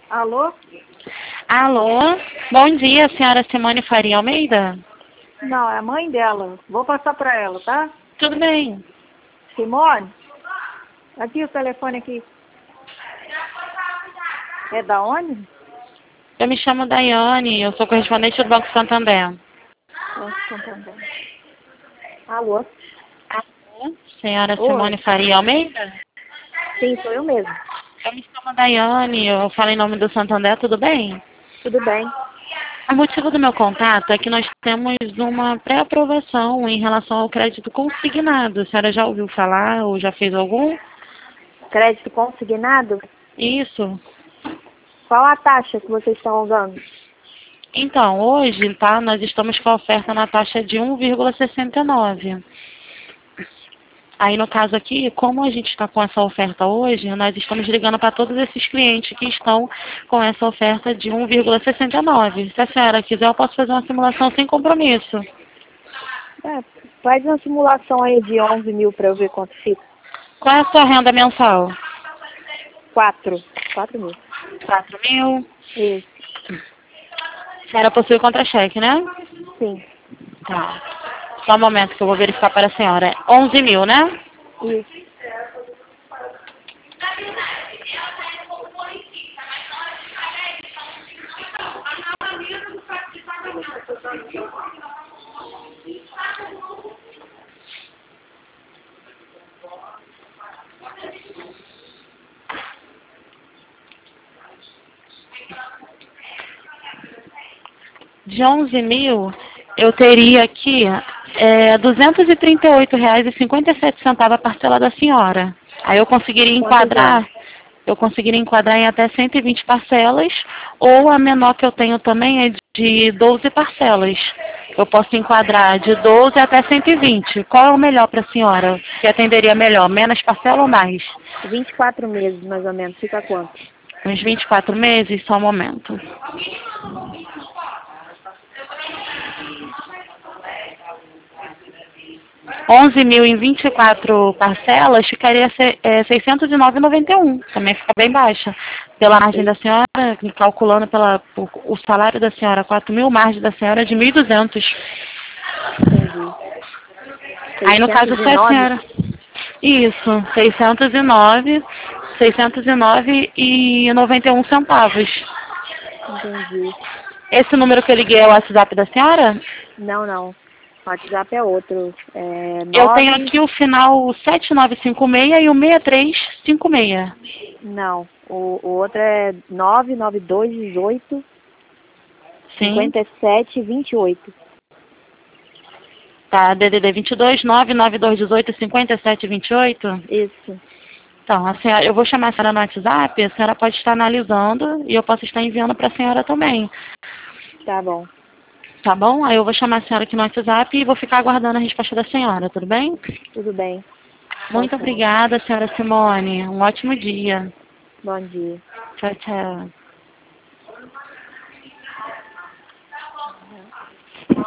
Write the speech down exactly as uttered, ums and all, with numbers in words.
Alô? Alô? Bom dia, senhora Simone Faria Almeida? Não, é a mãe dela. Vou passar para ela, tá? Tudo bem. Simone? Aqui o telefone aqui. É da onde? Eu me chamo Daiane, eu sou correspondente do Banco Santander. Banco Santander. Alô? Alô? Senhora Oi. Simone Faria Almeida? Sim, sou eu mesmo. Eu me chamo Daiane, eu falo em nome do Santander, tudo bem? Tudo bem. O motivo do meu contato é que nós temos uma pré-aprovação em relação ao crédito consignado. A senhora já ouviu falar ou já fez algum? Crédito consignado? Isso. Qual a taxa que vocês estão usando? Então, hoje, tá, nós estamos com a oferta na taxa de um vírgula sessenta e nove. Aí, no caso aqui, como a gente está com essa oferta hoje, nós estamos ligando para todos esses clientes que estão com essa oferta de um vírgula sessenta e nove. Se a senhora quiser, eu posso fazer uma simulação sem compromisso. É, faz uma simulação aí de onze mil para eu ver quanto fica. Qual é a sua renda mensal? Quatro. Quatro mil. quatro mil. Isso. A senhora possui contra-cheque, né? Sim. Tá. Só um momento que eu vou verificar para a senhora. onze mil, né? Isso. De onze mil, eu teria aqui é, duzentos e trinta e oito reais e cinquenta e sete centavos a parcela da senhora. Aí eu conseguiria enquadrar, eu conseguiria enquadrar em até cento e vinte parcelas, ou a menor que eu tenho também é de doze parcelas. Eu posso enquadrar de doze até cento e vinte. Qual é o melhor para a senhora? Que atenderia melhor? Menos parcela ou mais? vinte e quatro meses, mais ou menos. Fica quanto? Uns vinte e quatro meses, só um momento. onze mil em vinte e quatro parcelas ficaria é, seiscentos e nove reais e noventa e um centavos. Também fica bem baixa. Pela margem da senhora, calculando pela, por, o salário da senhora, quatro mil, margem da senhora é de mil e duzentos. Entendi. Aí no caso, se a senhora... Isso, seiscentos e nove, seiscentos e nove e noventa e um centavos. Entendi. Esse número que eu liguei é o WhatsApp da senhora? Não, não. O WhatsApp é outro. É nove... Eu tenho aqui o final sete nove cinco seis e o seis três cinco seis. Não. O, o outro é nove nove dois um oito, cinquenta e sete vinte e oito. Tá, D D D vinte e dois, nove nove dois um oito, cinquenta e sete vinte e oito? Isso. Então, a senhora, eu vou chamar a senhora no WhatsApp, a senhora pode estar analisando e eu posso estar enviando para a senhora também. Tá bom. Tá bom? Aí eu vou chamar a senhora aqui no WhatsApp e vou ficar aguardando a resposta da senhora, tudo bem? Tudo bem. Muito obrigada, senhora Simone. Um ótimo dia. Bom dia. Tchau, tchau.